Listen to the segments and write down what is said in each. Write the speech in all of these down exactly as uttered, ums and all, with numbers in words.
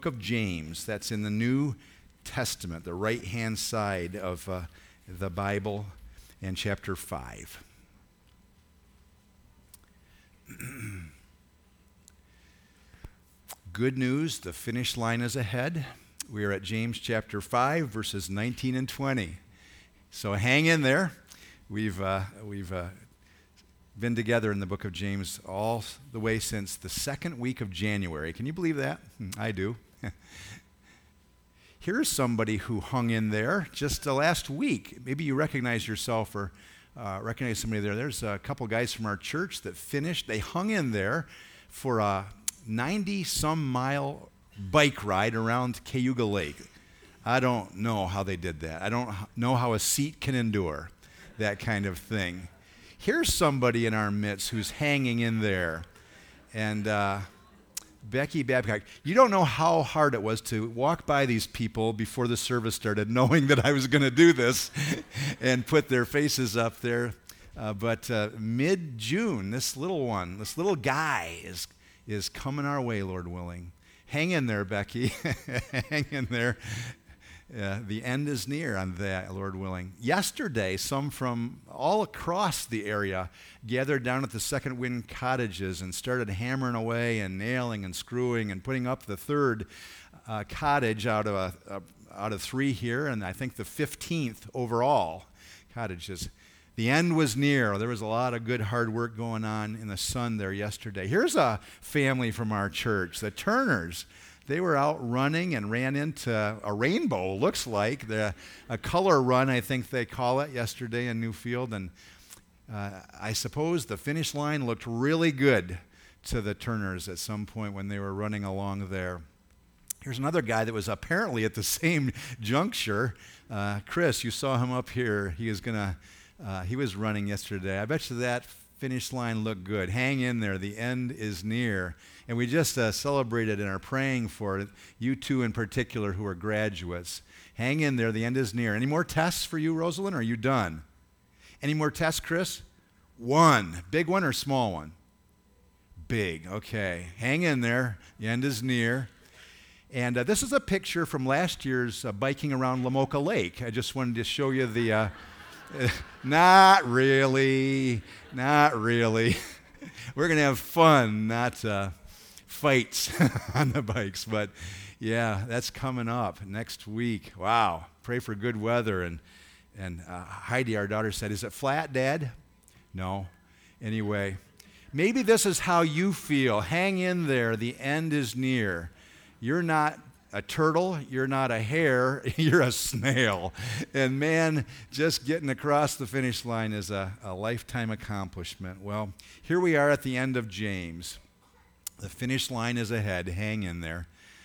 Of James, that's in the New Testament, the right-hand side of uh, the Bible, and chapter five. Good news, the finish line is ahead. We are at James chapter five, verses nineteen and twenty. So hang in there. We've, uh, we've uh, been together in the book of James all the way since the second week of January. Can you believe that? I do. Here's somebody who hung in there just the last week. Maybe you recognize yourself or uh, recognize somebody there. There's a couple guys from our church that finished. They hung in there for a ninety-some mile bike ride around Cayuga Lake. I don't know how they did that. I don't know how a seat can endure that kind of thing. Here's somebody in our midst who's hanging in there. And uh, Becky Babcock, you don't know how hard it was to walk by these people before the service started, knowing that I was going to do this and put their faces up there. Uh, but uh, mid-June, this little one, this little guy is is coming our way, Lord willing. Hang in there, Becky. Hang in there. Uh, the end is near on that, Lord willing. Yesterday, some from all across the area gathered down at the Second Wind cottages and started hammering away and nailing and screwing and putting up the third uh, cottage out of a, a, out of three here, and I think the fifteenth overall cottages. The end was near. There was a lot of good hard work going on in the sun there yesterday. Here's a family from our church, the Turners. They were out running and ran into a rainbow, looks like. The, a color run, I think they call it, yesterday in Newfield. And uh, I suppose the finish line looked really good to the Turners at some point when they were running along there. Here's another guy that was apparently at the same juncture. Uh, Chris, you saw him up here. He was gonna, uh, he was running yesterday. I bet you that finish line looked good. Hang in there. The end is near. And we just uh, celebrated and are praying for it. You two in particular who are graduates. Hang in there. The end is near. Any more tests for you, Rosalind, or are you done? Any more tests, Chris? One. Big one or small one? Big. Okay. Hang in there. The end is near. And uh, this is a picture from last year's uh, biking around Lamoka Lake. I just wanted to show you the... Uh, not really. Not really. We're going to have fun, not... Uh, fights on the bikes, but yeah, that's coming up next week. Wow, pray for good weather. And and uh, Heidi, our daughter, said, is it flat, Dad? No. Anyway, maybe this is how you feel. Hang in there. The end is near. You're not a turtle. You're not a hare. You're a snail. And man, just getting across the finish line is a, a lifetime accomplishment. Well, here we are at the end of James. The finish line is ahead. Hang in there.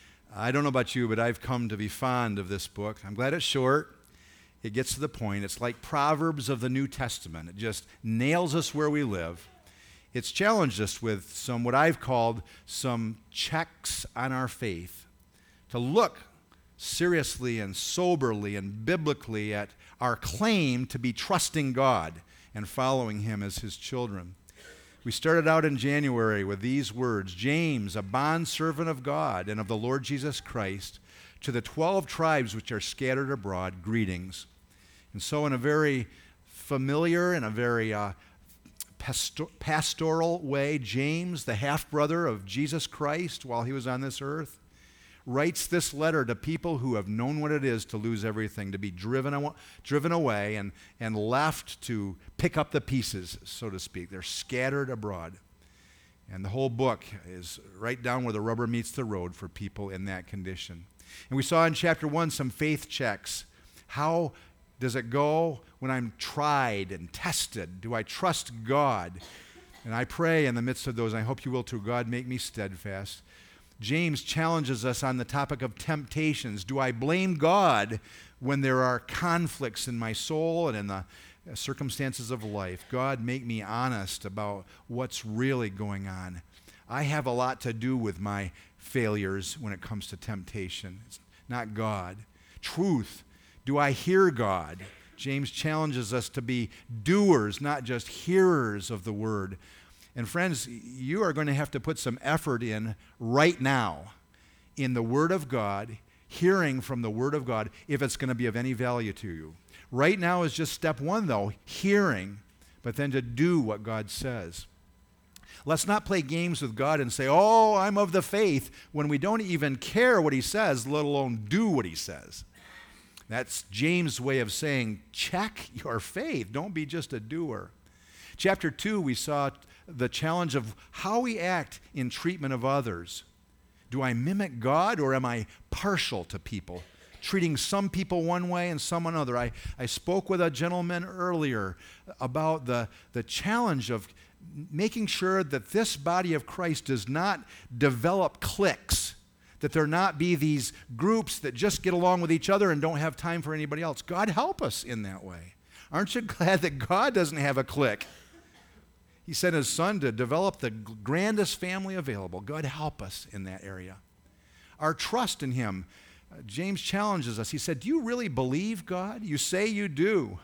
I don't know about you, but I've come to be fond of this book. I'm glad it's short. It gets to the point. It's like Proverbs of the New Testament. It just nails us where we live. It's challenged us with some, what I've called, some checks on our faith. To look seriously and soberly and biblically at our claim to be trusting God and following Him as His children. We started out in January with these words, James, a bondservant of God and of the Lord Jesus Christ, to the twelve tribes which are scattered abroad, greetings. And so in a very familiar and a very uh, pastor- pastoral way, James, the half-brother of Jesus Christ while he was on this earth, writes this letter to people who have known what it is to lose everything, to be driven, aw- driven away and, and left to pick up the pieces, so to speak. They're scattered abroad. And the whole book is right down where the rubber meets the road for people in that condition. And we saw in chapter one some faith checks. How does it go when I'm tried and tested? Do I trust God? And I pray in the midst of those, and I hope you will too, God, make me steadfast. James challenges us on the topic of temptations. Do I blame God when there are conflicts in my soul and in the circumstances of life? God, make me honest about what's really going on. I have a lot to do with my failures when it comes to temptation. It's not God. Truth. Do I hear God? James challenges us to be doers, not just hearers of the word. And friends, you are going to have to put some effort in right now in the Word of God, hearing from the Word of God, if it's going to be of any value to you. Right now is just step one, though, hearing, but then to do what God says. Let's not play games with God and say, oh, I'm of the faith, when we don't even care what he says, let alone do what he says. That's James' way of saying, check your faith. Don't be just a doer. Chapter two, we saw the challenge of how we act in treatment of others. Do I mimic God, or am I partial to people, treating some people one way and some another? I, I spoke with a gentleman earlier about the, the challenge of making sure that this body of Christ does not develop cliques, that there not be these groups that just get along with each other and don't have time for anybody else. God help us in that way. Aren't you glad that God doesn't have a clique? He sent his son to develop the grandest family available. God help us in that area. Our trust in him. Uh, James challenges us. He said, do you really believe God? You say you do.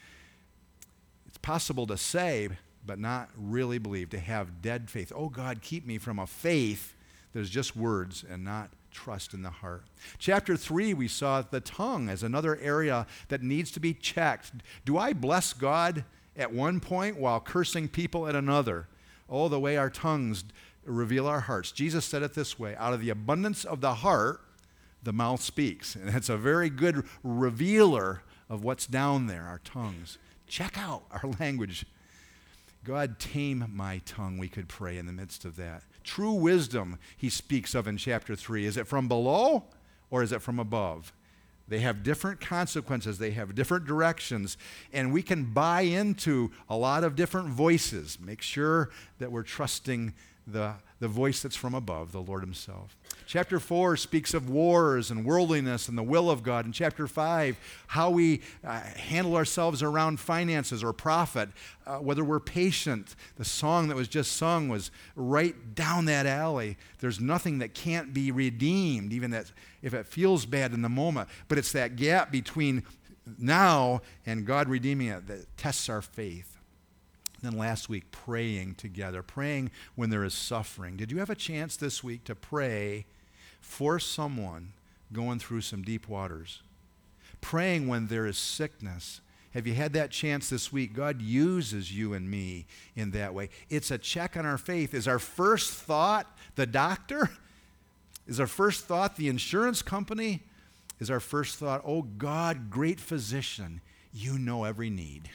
It's possible to say, but not really believe, to have dead faith. Oh, God, keep me from a faith that's just words and not trust in the heart. Chapter three, we saw the tongue as another area that needs to be checked. Do I bless God at one point while cursing people at another? Oh, the way our tongues reveal our hearts. Jesus said it this way, out of the abundance of the heart, the mouth speaks. And it's a very good revealer of what's down there, our tongues. Check out our language. God, tame my tongue, we could pray in the midst of that. True wisdom, he speaks of in chapter three. Is it from below or is it from above? They have different consequences. They have different directions. And we can buy into a lot of different voices. Make sure that we're trusting the, the voice that's from above, the Lord himself. Chapter four speaks of wars and worldliness and the will of God. In chapter five, how we uh, handle ourselves around finances or profit, uh, whether we're patient. The song that was just sung was right down that alley. There's nothing that can't be redeemed, even that if it feels bad in the moment. But it's that gap between now and God redeeming it that tests our faith. Then last week, praying together, praying when there is suffering. Did you have a chance this week to pray for someone going through some deep waters? Praying when there is sickness. Have you had that chance this week? God uses you and me in that way. It's a check on our faith. Is our first thought the doctor? Is our first thought the insurance company? Is our first thought, oh God, great physician, you know every need?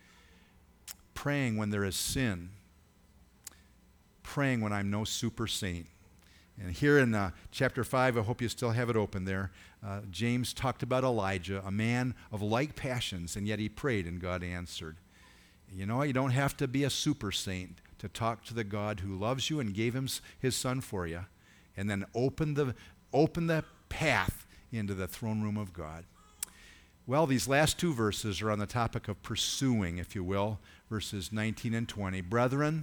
Praying when there is sin. Praying when I'm no super saint. And here in uh, chapter five, I hope you still have it open there, uh, James talked about Elijah, a man of like passions, and yet he prayed and God answered. You know, you don't have to be a super saint to talk to the God who loves you and gave him his son for you, and then open the, open the path into the throne room of God. Well, these last two verses are on the topic of pursuing, if you will, verses nineteen and twenty. Brethren,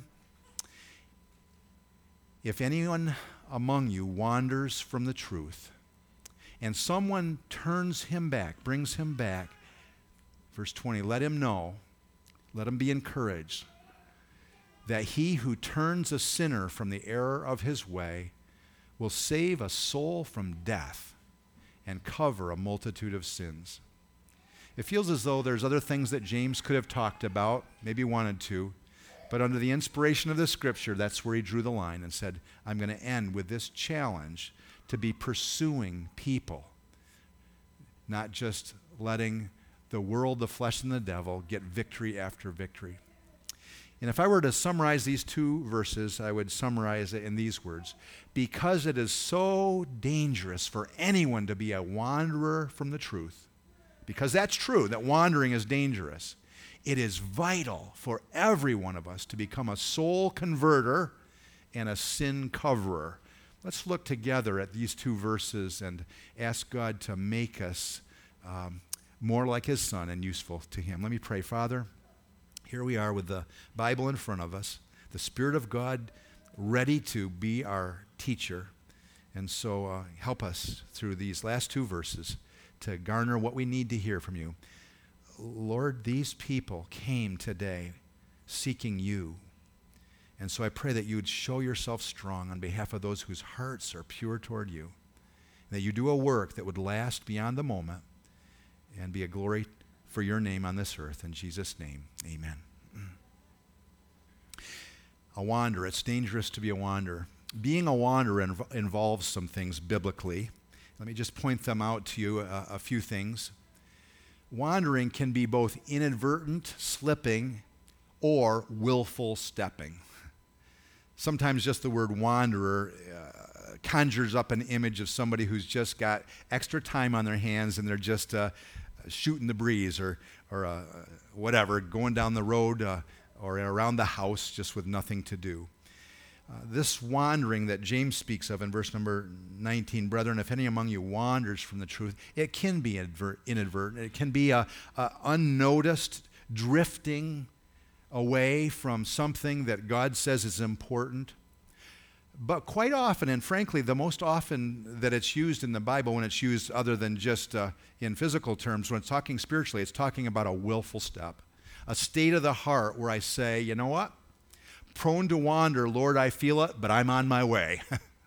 if anyone among you wanders from the truth, and someone turns him back, brings him back, verse twenty, let him know, let him be encouraged, that he who turns a sinner from the error of his way will save a soul from death and cover a multitude of sins. It feels as though there's other things that James could have talked about, maybe wanted to, but under the inspiration of the scripture, that's where he drew the line and said, I'm going to end with this challenge to be pursuing people, not just letting the world, the flesh, and the devil get victory after victory. And if I were to summarize these two verses, I would summarize it in these words. Because it is so dangerous for anyone to be a wanderer from the truth, because that's true, that wandering is dangerous, it is vital for every one of us to become a soul converter and a sin coverer. Let's look together at these two verses and ask God to make us um, more like his son and useful to him. Let me pray. Father, here we are with the Bible in front of us, the Spirit of God ready to be our teacher. And so uh, help us through these last two verses to garner what we need to hear from you. Lord, these people came today seeking you. And so I pray that you would show yourself strong on behalf of those whose hearts are pure toward you. that you do a work that would last beyond the moment and be a glory for your name on this earth. In Jesus' name, amen. A wanderer. It's dangerous to be a wanderer. Being a wanderer inv- involves some things biblically. Let me just point them out to you, a, a few things. Wandering can be both inadvertent slipping or willful stepping. Sometimes just the word wanderer uh, conjures up an image of somebody who's just got extra time on their hands and they're just uh, shooting the breeze or, or uh, whatever, going down the road uh, or around the house just with nothing to do. Uh, this wandering that James speaks of in verse number nineteen, brethren, if any among you wanders from the truth, it can be adver- inadvertent. It can be a, a unnoticed drifting away from something that God says is important. But quite often, and frankly, the most often that it's used in the Bible, when it's used other than just uh, in physical terms, when it's talking spiritually, it's talking about a willful step, a state of the heart where I say, you know what? Prone to wander, Lord, I feel it, but I'm on my way.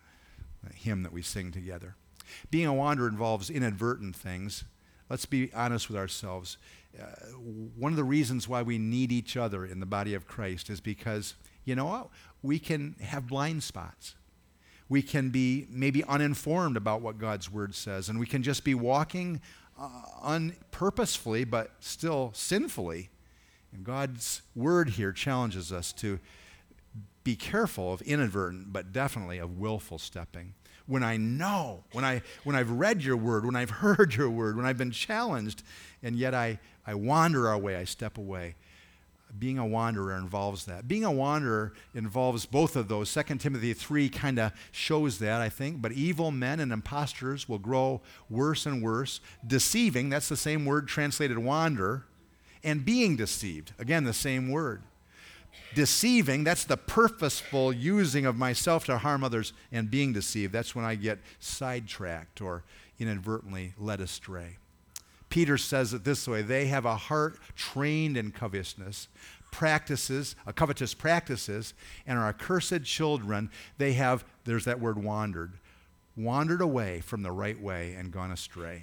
A hymn that we sing together. Being a wanderer involves inadvertent things. Let's be honest with ourselves. Uh, one of the reasons why we need each other in the body of Christ is because, you know what? We can have blind spots. We can be maybe uninformed about what God's word says, and we can just be walking uh, unpurposefully, but still sinfully. And God's word here challenges us to be careful of inadvertent, but definitely of willful stepping. When I know, when, I, when I've read your word, when I've heard your word, when I've been challenged, and yet I, I wander away, I step away. Being a wanderer involves that. Being a wanderer involves both of those. Second Timothy three kind of shows that, I think. But evil men and impostors will grow worse and worse, deceiving, that's the same word translated wander, and being deceived, again, the same word. Deceiving, that's the purposeful using of myself to harm others, and being deceived, that's when I get sidetracked or inadvertently led astray. Peter says it this way, they have a heart trained in covetousness, practices, uh, covetous practices, and are accursed children. They have, there's that word wandered, wandered away from the right way and gone astray.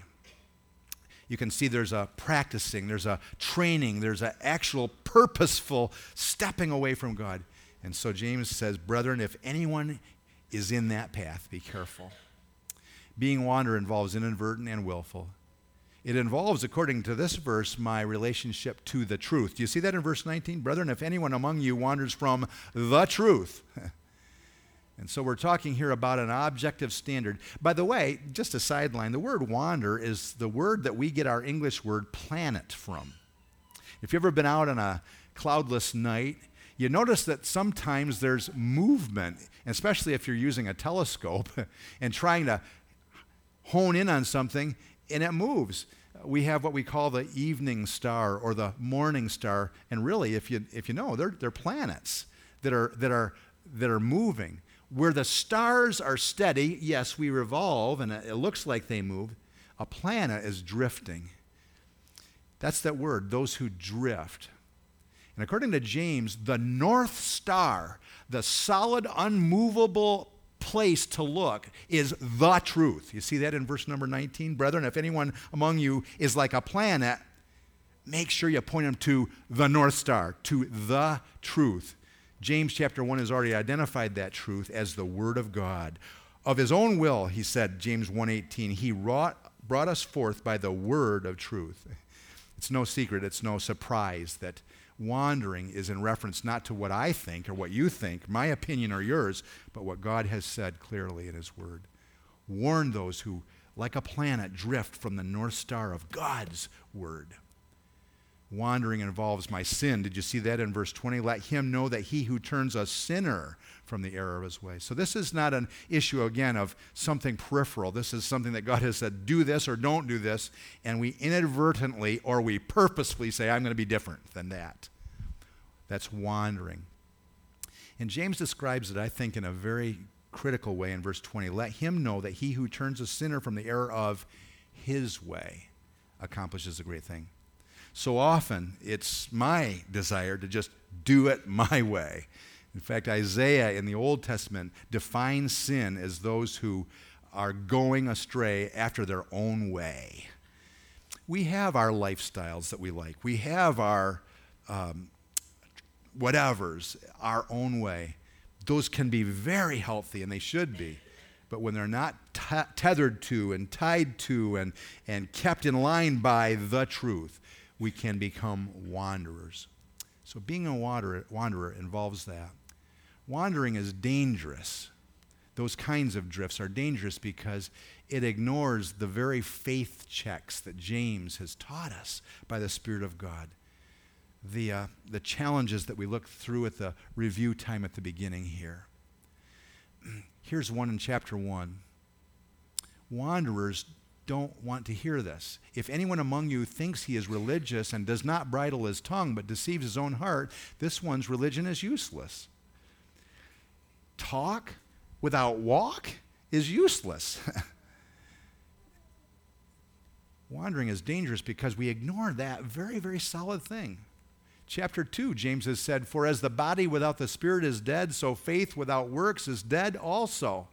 You can see there's a practicing, there's a training, there's an actual purposeful stepping away from God. And so James says, brethren, if anyone is in that path, be careful. Being wanderer involves inadvertent and willful. It involves, according to this verse, my relationship to the truth. Do you see that in verse nineteen? Brethren, if anyone among you wanders from the truth. And so we're talking here about an objective standard. By the way, just a sideline, the word wander is the word that we get our English word planet from. If you've ever been out on a cloudless night, you notice that sometimes there's movement, especially if you're using a telescope and trying to hone in on something, and it moves. We have what we call the evening star or the morning star, and really, if you if you know, they're they're planets that are that are that are moving. Where the stars are steady, yes, we revolve, and it looks like they move. A planet is drifting. That's that word, those who drift. And according to James, the North Star, the solid, unmovable place to look, is the truth. You see that in verse number nineteen? Brethren, if anyone among you is like a planet, make sure you point him to the North Star, to the truth. James chapter one has already identified that truth as the Word of God. Of his own will, he said, James one eighteen, he wrought, brought us forth by the word of truth. It's no secret, it's no surprise that wandering is in reference not to what I think or what you think, my opinion or yours, but what God has said clearly in his word. Warn those who, like a planet, drift from the North Star of God's word. Wandering involves my sin. Did you see that in verse twenty? Let him know that he who turns a sinner from the error of his way. So this is not an issue, again, of something peripheral. This is something that God has said, do this or don't do this, and we inadvertently or we purposefully say, I'm going to be different than that. That's wandering. And James describes it, I think, in a very critical way in verse twenty. Let him know that he who turns a sinner from the error of his way accomplishes a great thing. So often, it's my desire to just do it my way. In fact, Isaiah in the Old Testament defines sin as those who are going astray after their own way. We have our lifestyles that we like. We have our um, whatevers, our own way. Those can be very healthy, and they should be. But when they're not t- tethered to and tied to and, and kept in line by the truth, we can become wanderers. So being a wanderer, wanderer involves that. Wandering is dangerous. Those kinds of drifts are dangerous because it ignores the very faith checks that James has taught us by the Spirit of God. The, uh, the challenges that we looked through at the review time at the beginning here. Here's one in chapter one. Wanderers don't want to hear this. If anyone among you thinks he is religious and does not bridle his tongue but deceives his own heart, this one's religion is useless. Talk without walk is useless. Wandering is dangerous because we ignore that very, very solid thing. Chapter two, James has said, "For as the body without the spirit is dead, so faith without works is dead also."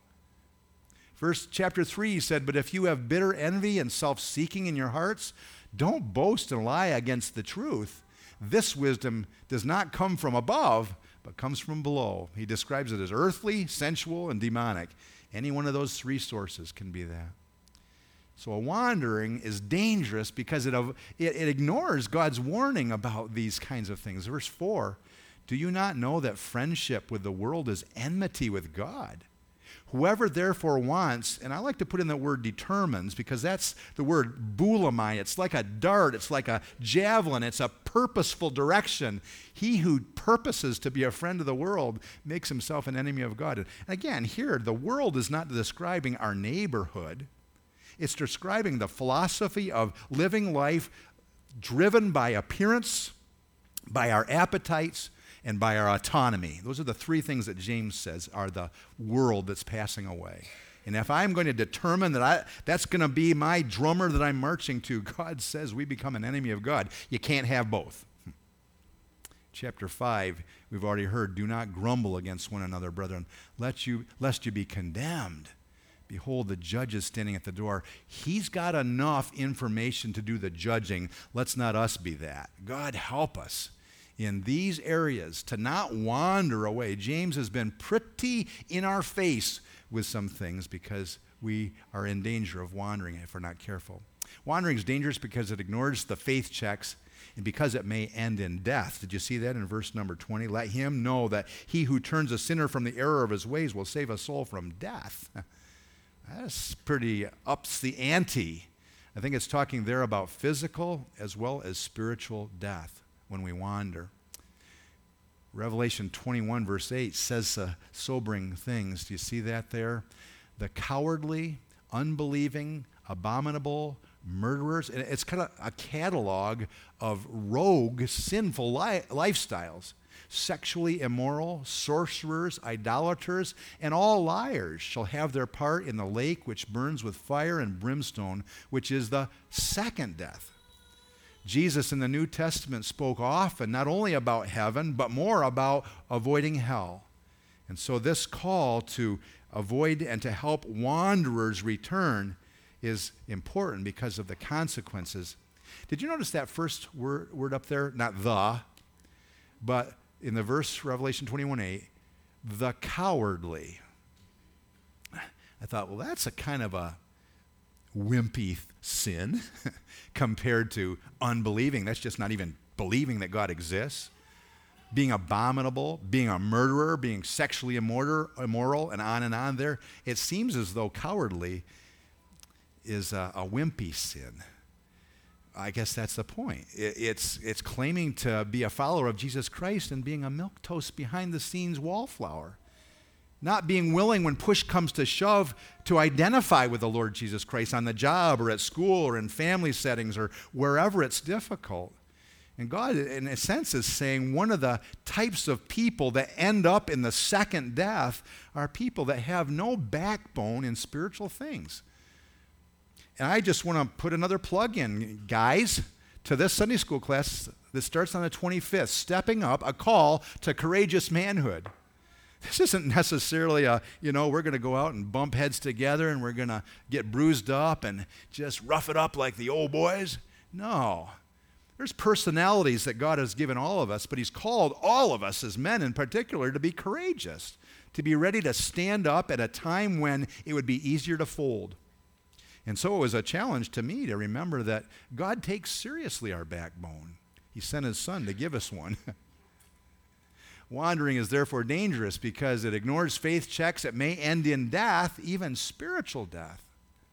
Verse chapter three, he said, "But if you have bitter envy and self-seeking in your hearts, don't boast and lie against the truth. This wisdom does not come from above, but comes from below." He describes it as earthly, sensual, and demonic. Any one of those three sources can be that. So a wandering is dangerous because it, it, it ignores God's warning about these kinds of things. Verse four, "Do you not know that friendship with the world is enmity with God? Whoever therefore wants," and I like to put in the word determines because that's the word boulamai. It's like a dart. It's like a javelin. It's a purposeful direction. He who purposes to be a friend of the world makes himself an enemy of God. And again, here, the world is not describing our neighborhood. It's describing the philosophy of living life driven by appearance, by our appetites, and by our autonomy. Those are the three things that James says are the world that's passing away. And if I'm going to determine that I, that's going to be my drummer that I'm marching to, God says we become an enemy of God. You can't have both. Chapter five, we've already heard, "Do not grumble against one another, brethren, lest you, lest you be condemned. Behold, the judge is standing at the door." He's got enough information to do the judging. Let's not us be that. God help us in these areas to not wander away. James has been pretty in our face with some things because we are in danger of wandering if we're not careful. Wandering is dangerous because it ignores the faith checks and because it may end in death. Did you see that in verse number twenty? "Let him know that he who turns a sinner from the error of his ways will save a soul from death." That's pretty ups the ante. I think it's talking there about physical as well as spiritual death when we wander. Revelation twenty-one verse eight says uh, sobering things. Do you see that there? "The cowardly, unbelieving, abominable, murderers." And it's kind of a catalog of rogue, sinful li- lifestyles. "Sexually immoral, sorcerers, idolaters, and all liars shall have their part in the lake which burns with fire and brimstone, which is the second death." Jesus in the New Testament spoke often not only about heaven, but more about avoiding hell. And so this call to avoid and to help wanderers return is important because of the consequences. Did you notice that first word, word up there? Not the, but in the verse, Revelation twenty-one eight, "the cowardly." I thought, well, that's a kind of a wimpy sin compared to unbelieving. That's just not even believing that God exists. Being abominable, being a murderer, being sexually immoral, and on and on there. It seems as though cowardly is a, a wimpy sin. I guess that's the point. It, it's, it's claiming to be a follower of Jesus Christ and being a milquetoast behind-the-scenes wallflower. Not being willing when push comes to shove to identify with the Lord Jesus Christ on the job or at school or in family settings or wherever it's difficult. And God, in a sense, is saying one of the types of people that end up in the second death are people that have no backbone in spiritual things. And I just want to put another plug in, guys, to this Sunday school class that starts on the twenty-fifth, Stepping Up, a Call to Courageous Manhood. This isn't necessarily a, you know, we're going to go out and bump heads together and we're going to get bruised up and just rough it up like the old boys. No. There's personalities that God has given all of us, but he's called all of us as men in particular to be courageous, to be ready to stand up at a time when it would be easier to fold. And so it was a challenge to me to remember that God takes seriously our backbone. He sent his son to give us one. Wandering is therefore dangerous because it ignores faith checks. It may end in death, even spiritual death.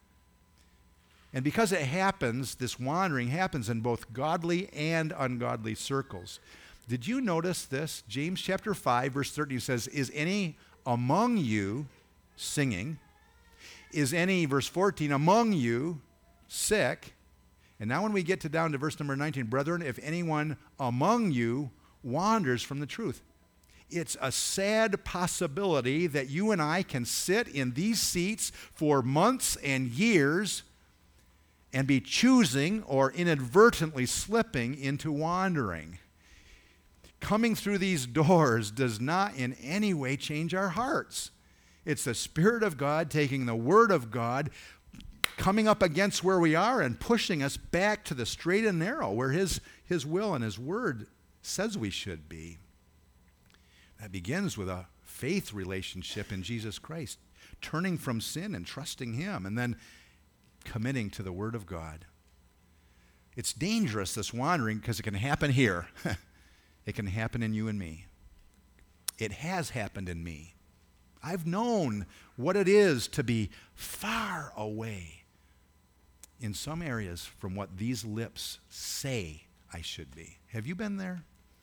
And because it happens, this wandering happens in both godly and ungodly circles. Did you notice this? James chapter five, verse thirteen says, is any among you singing? Is any, verse fourteen, among you sick? And now when we get to down to verse number nineteen, brethren, if anyone among you wanders from the truth. It's a sad possibility that you and I can sit in these seats for months and years and be choosing or inadvertently slipping into wandering. Coming through these doors does not in any way change our hearts. It's the Spirit of God taking the Word of God, coming up against where we are and pushing us back to the straight and narrow where His, His will and His Word says we should be. That begins with a faith relationship in Jesus Christ, turning from sin and trusting Him, and then committing to the Word of God. It's dangerous, this wandering, because it can happen here. It can happen in you and me. It has happened in me. I've known what it is to be far away in some areas from what these lips say I should be. Have you been there?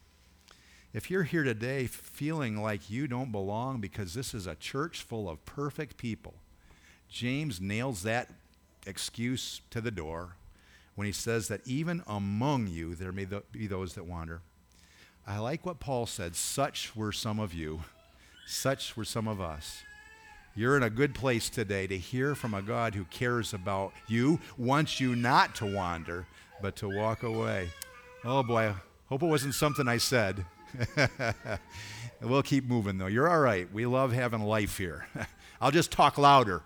If you're here today feeling like you don't belong because this is a church full of perfect people, James nails that excuse to the door when he says that even among you there may be those that wander. I like what Paul said, such were some of you, such were some of us. You're in a good place today to hear from a God who cares about you, wants you not to wander, but to walk away. Oh boy, I hope it wasn't something I said. We'll keep moving though. You're all right. We love having life here. I'll just talk louder.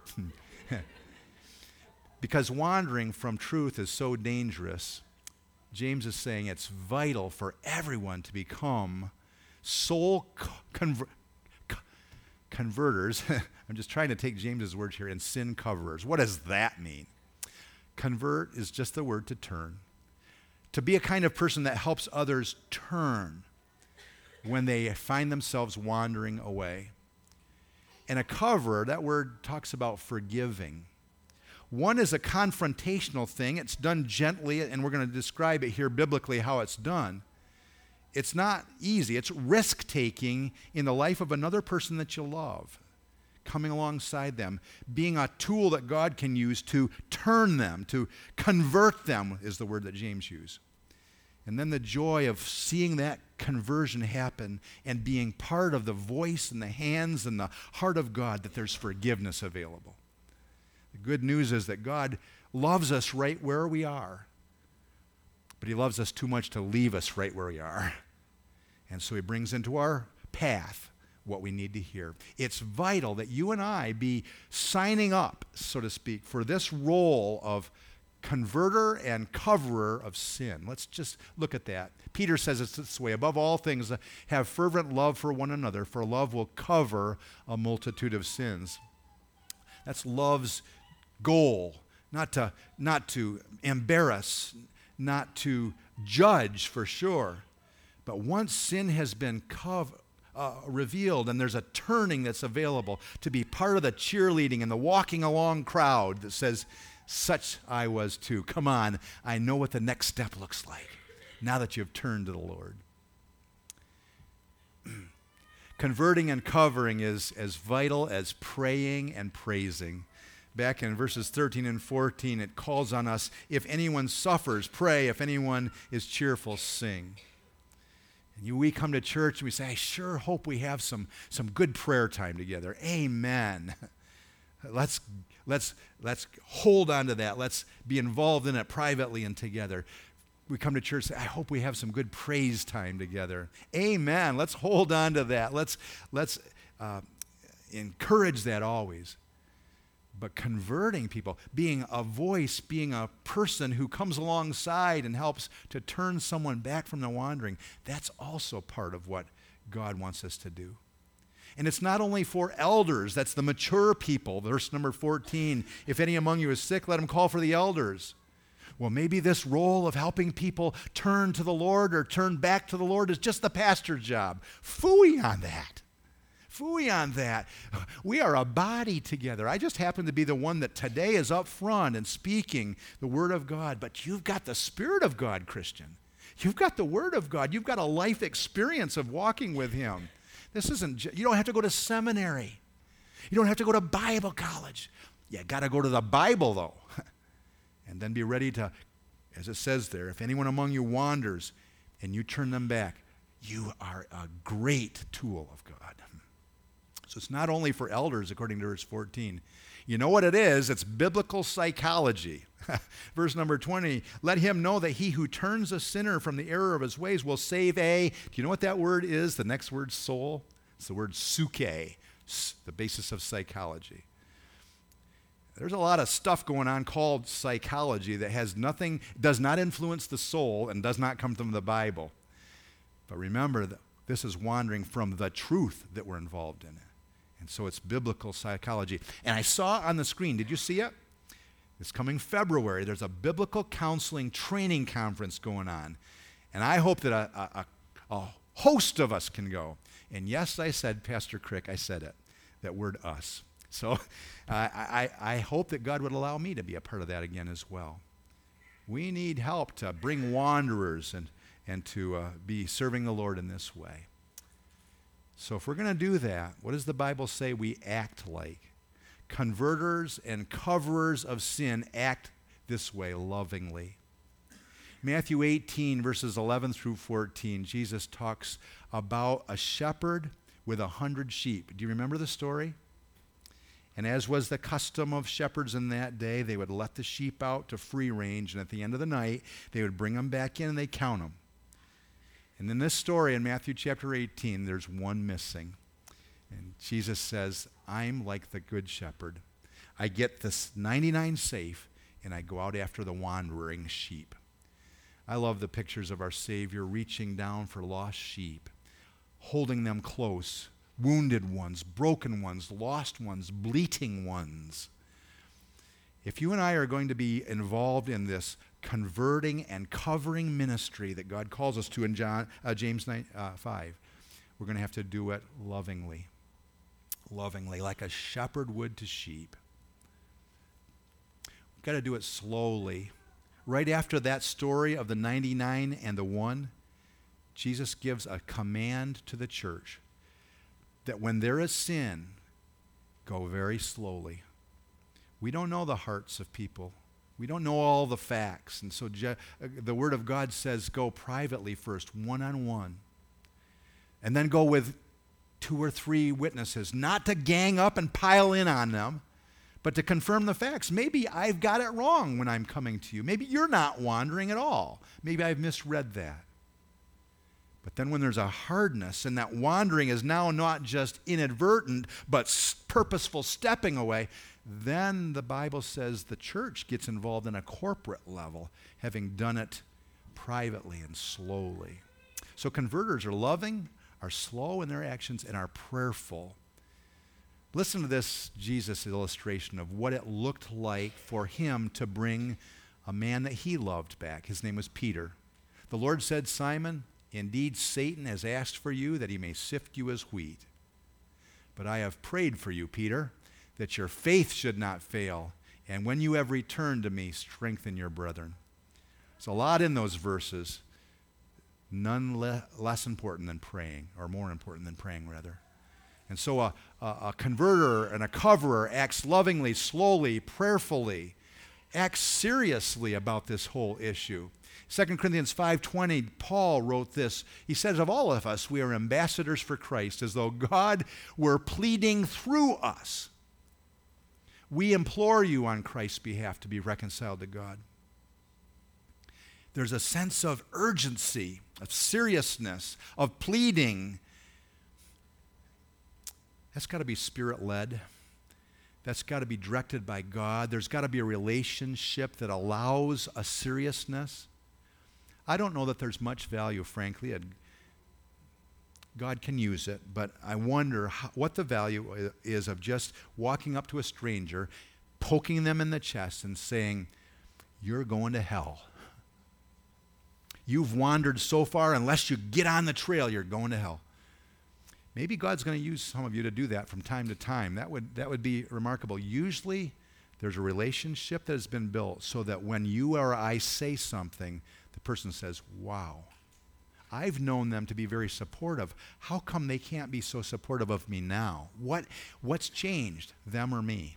Because wandering from truth is so dangerous, James is saying it's vital for everyone to become soul conver- converters. I'm just trying to take James's words here, and sin coverers. What does that mean? Convert is just the word to turn. To be a kind of person that helps others turn when they find themselves wandering away. And a coverer, that word talks about forgiving. One is a confrontational thing. It's done gently, and we're going to describe it here biblically how it's done. It's not easy. It's risk-taking in the life of another person that you love, coming alongside them, being a tool that God can use to turn them, to convert them, is the word that James used. And then the joy of seeing that conversion happen and being part of the voice and the hands and the heart of God, that there's forgiveness available. The good news is that God loves us right where we are, but He loves us too much to leave us right where we are. And so He brings into our path what we need to hear. It's vital that you and I be signing up, so to speak, for this role of converter and coverer of sin. Let's just look at that. Peter says it's this way, above all things, have fervent love for one another, for love will cover a multitude of sins. That's love's goal, not to, not to embarrass, not to judge for sure. But once sin has been cov- uh, revealed and there's a turning that's available, to be part of the cheerleading and the walking along crowd that says, such I was too. Come on, I know what the next step looks like now that you've turned to the Lord. Converting and covering is as vital as praying and praising. Back in verses thirteen and fourteen, it calls on us, if anyone suffers, pray. If anyone is cheerful, sing. And you, we come to church and we say, I sure hope we have some, some good prayer time together. Amen. Let's, let's, let's hold on to that. Let's be involved in it privately and together. We come to church and say, I hope we have some good praise time together. Amen. Let's hold on to that. Let's, let's uh, encourage that always. But converting people, being a voice, being a person who comes alongside and helps to turn someone back from the wandering, that's also part of what God wants us to do. And it's not only for elders, that's the mature people. Verse number fourteen, if any among you is sick, let him call for the elders. Well, maybe this role of helping people turn to the Lord or turn back to the Lord is just the pastor's job. Phooey on that. Phooey on that. We are a body together. I just happen to be the one that today is up front and speaking the Word of God, but you've got the Spirit of God, Christian. You've got the Word of God. You've got a life experience of walking with Him. This isn't, you don't have to go to seminary. You don't have to go to Bible college. You got to go to the Bible, though. And then be ready to, as it says there, if anyone among you wanders and you turn them back, you are a great tool of God. So it's not only for elders, according to verse fourteen. You know what it is? It's biblical psychology. Verse number twenty, let him know that he who turns a sinner from the error of his ways will save a, do you know what that word is? The next word, soul? It's the word suke, the basis of psychology. There's a lot of stuff going on called psychology that has nothing, does not influence the soul and does not come from the Bible. But remember that this is wandering from the truth that we're involved in. And so it's biblical psychology. And I saw on the screen, did you see it? This coming February, there's a biblical counseling training conference going on. And I hope that a, a, a host of us can go. And yes, I said, Pastor Crick, I said it, that word us. So uh, I, I hope that God would allow me to be a part of that again as well. We need help to bring wanderers and, and to uh, be serving the Lord in this way. So if we're going to do that, what does the Bible say we act like? Converters and coverers of sin act this way lovingly. Matthew eighteen, verses eleven through fourteen, Jesus talks about a shepherd with a hundred sheep. Do you remember the story? And as was the custom of shepherds in that day, they would let the sheep out to free range, and at the end of the night, they would bring them back in and they'd count them. And in this story in Matthew chapter eighteen, there's one missing. And Jesus says, I'm like the good shepherd. I get this ninety-nine safe, and I go out after the wandering sheep. I love the pictures of our Savior reaching down for lost sheep, holding them close, wounded ones, broken ones, lost ones, bleating ones. If you and I are going to be involved in this converting and covering ministry that God calls us to in John, uh, James nine, uh, five, we're going to have to do it lovingly. Lovingly, like a shepherd would to sheep. We've got to do it slowly. Right after that story of the ninety-nine and the one, Jesus gives a command to the church that when there is sin, go very slowly. We don't know the hearts of people. We don't know all the facts. And so Je- the Word of God says go privately first, one-on-one. And then go with two or three witnesses, not to gang up and pile in on them, but to confirm the facts. Maybe I've got it wrong when I'm coming to you. Maybe you're not wandering at all. Maybe I've misread that. But then when there's a hardness and that wandering is now not just inadvertent, but purposeful stepping away, then the Bible says the church gets involved in a corporate level, having done it privately and slowly. So converters are loving, are slow in their actions, and are prayerful. Listen to this Jesus illustration of what it looked like for him to bring a man that he loved back. His name was Peter. The Lord said, Simon, indeed Satan has asked for you that he may sift you as wheat. But I have prayed for you, Peter, that your faith should not fail, and when you have returned to me, strengthen your brethren. There's a lot in those verses, none le- less important than praying, or more important than praying, rather. And so a, a, a converter and a coverer acts lovingly, slowly, prayerfully, acts seriously about this whole issue. Second Corinthians five twenty, Paul wrote this. He says, of all of us, we are ambassadors for Christ, as though God were pleading through us. We implore you on Christ's behalf to be reconciled to God. There's a sense of urgency, of seriousness, of pleading. that's got to be Spirit-led. That's got to be directed by God. There's got to be a relationship that allows a seriousness. I don't know that there's much value, frankly. God can use it, but I wonder how, what the value is of just walking up to a stranger, poking them in the chest and saying, "You're going to hell. You've wandered so far, unless you get on the trail, you're going to hell." Maybe God's going to use some of you to do that from time to time. That would, that would be remarkable. Usually, there's a relationship that has been built so that when you or I say something, the person says, "Wow, I've known them to be very supportive. How come they can't be so supportive of me now? What, what's changed, them or me?"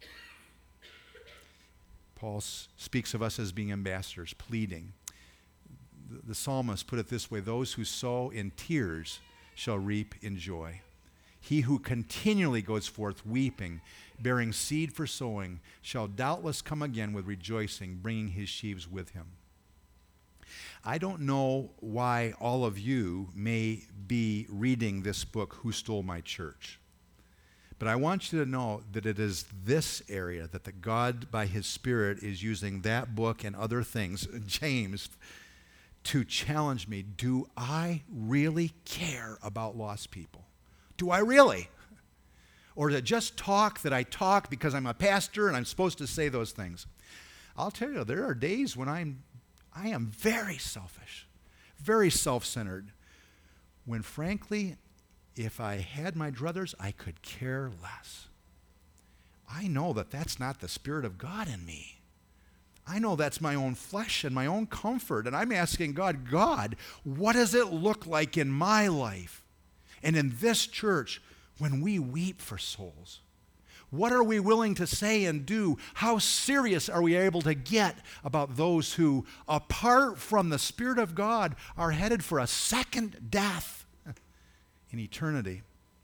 Paul s- speaks of us as being ambassadors, pleading. The, the psalmist put it this way: "Those who sow in tears shall reap in joy. He who continually goes forth weeping, bearing seed for sowing, shall doubtless come again with rejoicing, bringing his sheaves with him." I don't know why all of you may be reading this book, Who Stole My Church? But I want you to know that it is this area that the God, by his Spirit, is using that book and other things, James, to challenge me. Do I really care about lost people? Do I really? Or is it just talk that I talk because I'm a pastor and I'm supposed to say those things? I'll tell you, there are days when I'm I am very selfish, very self-centered, when frankly, if I had my druthers, I could care less. I know that that's not the Spirit of God in me. I know that's my own flesh and my own comfort, and I'm asking God, God, what does it look like in my life and in this church when we weep for souls? What are we willing to say and do? How serious are we able to get about those who, apart from the Spirit of God, are headed for a second death in eternity?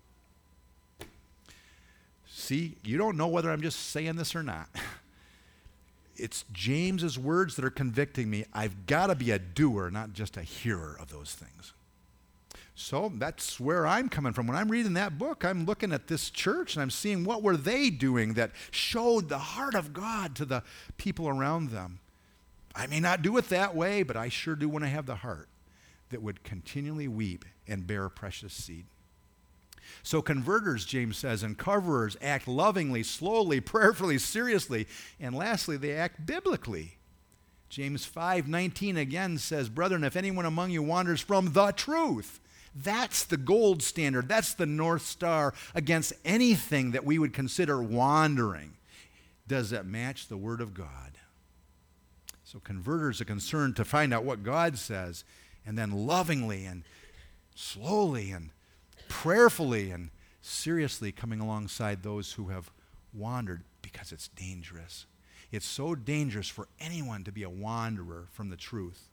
See, you don't know whether I'm just saying this or not. It's James's words that are convicting me. I've got to be a doer, not just a hearer of those things. So that's where I'm coming from. When I'm reading that book, I'm looking at this church and I'm seeing what were they doing that showed the heart of God to the people around them. I may not do it that way, but I sure do want to have the heart that would continually weep and bear precious seed. So converters, James says, and coverers act lovingly, slowly, prayerfully, seriously, and lastly, they act biblically. James five nineteen again says, "Brethren, if anyone among you wanders from the truth," that's the gold standard. That's the North Star against anything that we would consider wandering. Does it match the Word of God? So converters are concerned to find out what God says, and then lovingly and slowly and prayerfully and seriously coming alongside those who have wandered, because it's dangerous. It's so dangerous for anyone to be a wanderer from the truth.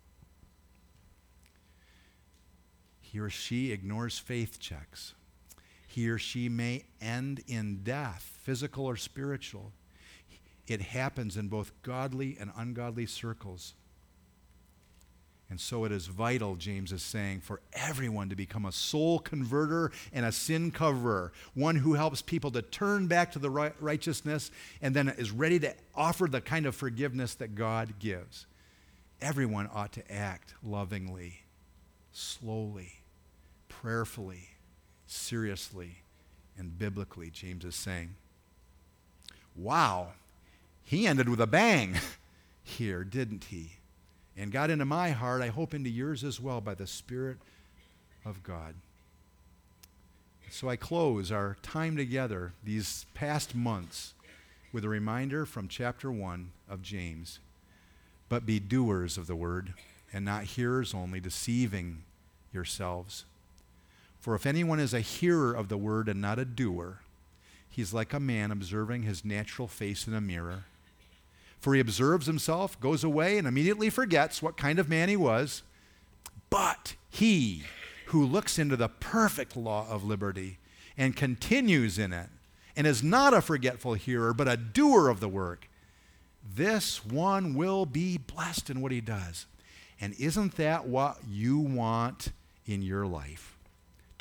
He or she ignores faith checks. He or she may end in death, physical or spiritual. It happens in both godly and ungodly circles. And so it is vital, James is saying, for everyone to become a soul converter and a sin coverer, one who helps people to turn back to the right righteousness and then is ready to offer the kind of forgiveness that God gives. Everyone ought to act lovingly, slowly, prayerfully, seriously, and biblically, James is saying. Wow, he ended with a bang here, didn't he? And got into my heart, I hope into yours as well, by the Spirit of God. So I close our time together these past months with a reminder from chapter one of James. But be doers of the word, and not hearers only, deceiving yourselves. For if anyone is a hearer of the word and not a doer, he's like a man observing his natural face in a mirror. For he observes himself, goes away, and immediately forgets what kind of man he was. But he who looks into the perfect law of liberty and continues in it, and is not a forgetful hearer, but a doer of the work, this one will be blessed in what he does. And isn't that what you want in your life?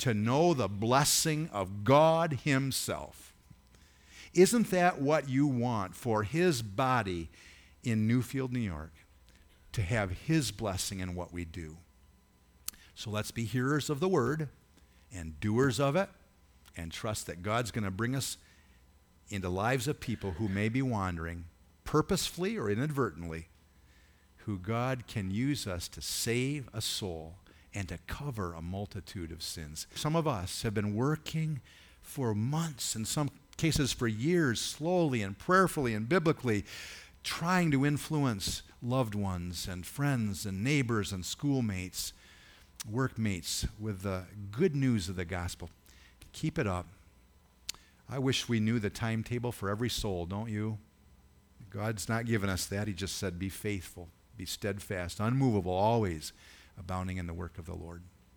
to know the blessing of God himself. Isn't that what you want for his body in Newfield, New York? To have his blessing in what we do. So let's be hearers of the word and doers of it, and trust that God's going to bring us into lives of people who may be wandering, purposefully or inadvertently, who God can use us to save a soul and to cover a multitude of sins. Some of us have been working for months, in some cases for years, slowly and prayerfully and biblically, trying to influence loved ones and friends and neighbors and schoolmates, workmates with the good news of the gospel. Keep it up. I wish we knew the timetable for every soul, don't you? God's not given us that. He just said, be faithful, be steadfast, unmovable, always abounding in the work of the Lord.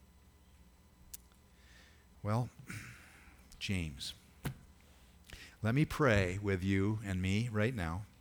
Well, James, let me pray with you and me right now.